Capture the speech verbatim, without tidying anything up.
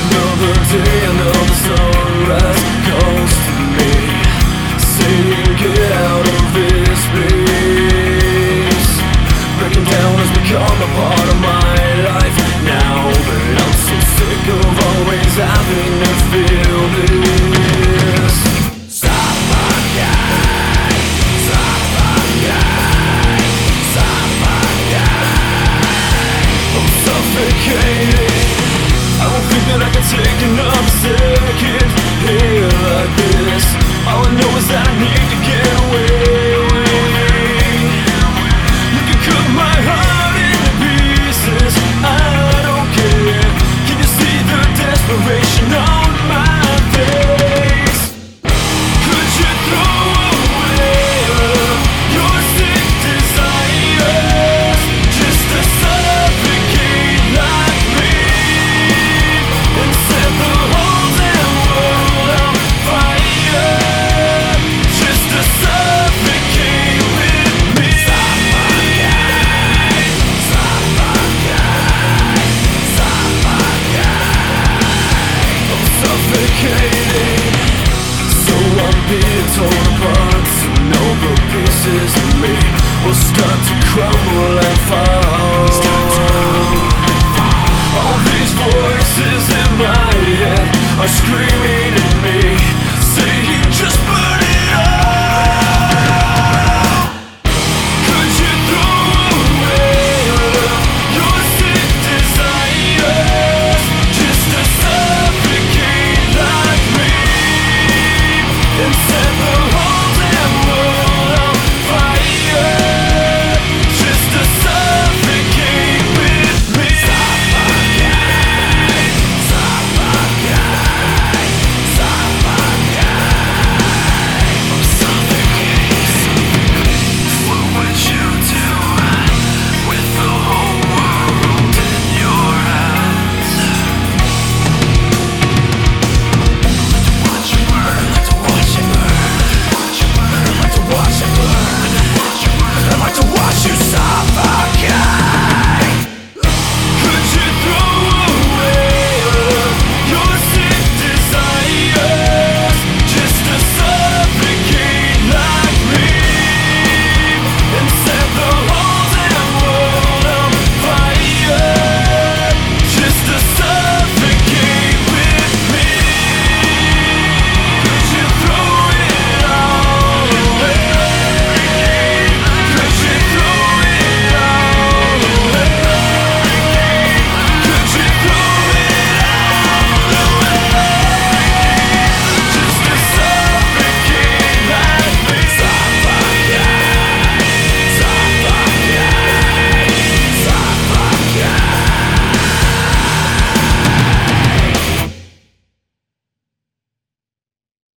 Another day, another sunrise calls to me, saying get out of this place. Breaking down has become a part of my life now, but I'm so sick of always having to feel this. Suffocate, suffocate, suffocate. I'm suffocating. I don't think that I can take another second here like this. All I know is that I need to get away. You can cut my heart into pieces, I don't care. Can you see the desperation on my face? Could you throw away your sick desires just to suffocate like me? And set the whole damn world on fire just to suffocate with me. Suffocate, suffocate, suffocate. I'm suffocating. So I'm being torn apart, so no good pieces of me will start to crumble and fall.